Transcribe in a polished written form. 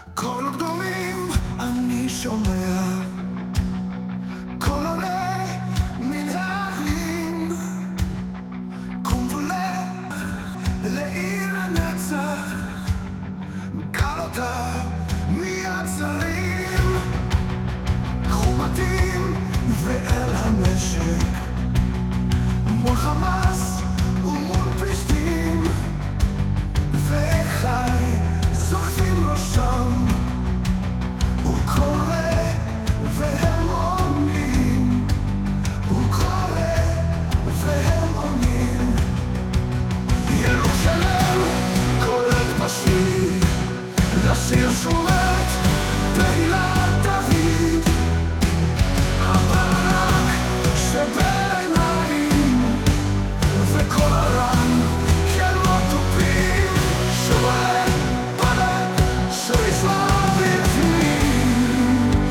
קולות גדולים אני שומע, קול עולה מן ההרים, קום ולך לעיר הנצח, קל אותה מהצרים, קחו בתים ואל המשק, מול חמאס ומול פלישתים, ואחיי זוכפים ראשם, הוא קורא והם עונים, הוא קורא והם עונים. ירושלים קוראת בשמי, לשיר שורת תהילה.